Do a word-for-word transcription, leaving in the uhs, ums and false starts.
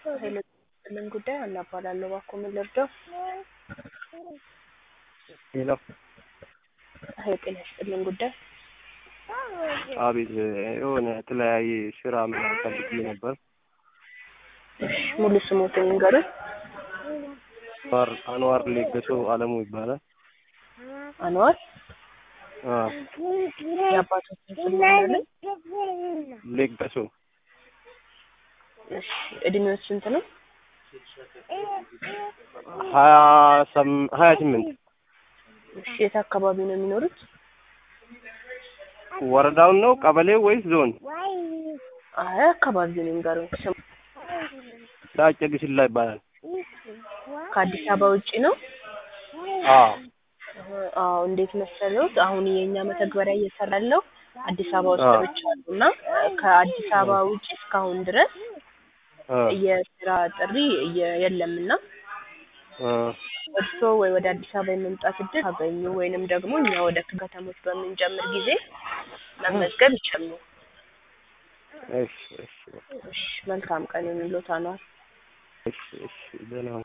ምን ጉዳይ አናባላለሁ ባኮ ምን ልርዳው? ሄሎ ሀይቅን ያስጥልን ጉዳይ አቤት የሆነ የተለያየ ስራ ምናምን ፈልጌ ነበር። ሙሉ ስሞትን ንገሩኝ። አንዋር አንዋር ሌገሶ አለሙ ይባላል። አንዋር አዎ የአባቶችን ስም ንገሩኝ። ሌገሶ። እሺ እድሜው ስንት ነው? ሀያ ሰም ሀያ ስምንት እሺ የት አካባቢ ነው የሚኖሩት? ወረዳውን ነው ቀበሌው ወይስ ዞን? አይ አካባቢው ነው ንገሩኝ። ስም ዳጨ ግሽላ ይባላል። ከአዲስ አበባ ውጪ ነው? አዎ አዎ እንዴት መሰለዎት አሁን የኛ መተግበሪያ እየሰራለው አዲስ አበባ ውስጥ ብቻ ነውና ከአዲስ አበባ ውጪ እስካሁን ድረስ የስራ ጥሪ የለምና እርሶ ወይ ወደ አዲስ አበባ የመምጣት እድል አገኙ ወይንም ደግሞ እኛ ወደ ከተሞች በምንጀምር ጊዜ መመዝገብ ይችላሉ። እሺ እሺ እሺ መልካም ቀን ይሁንልዎት አንዋር። እሺ እሺ ደህና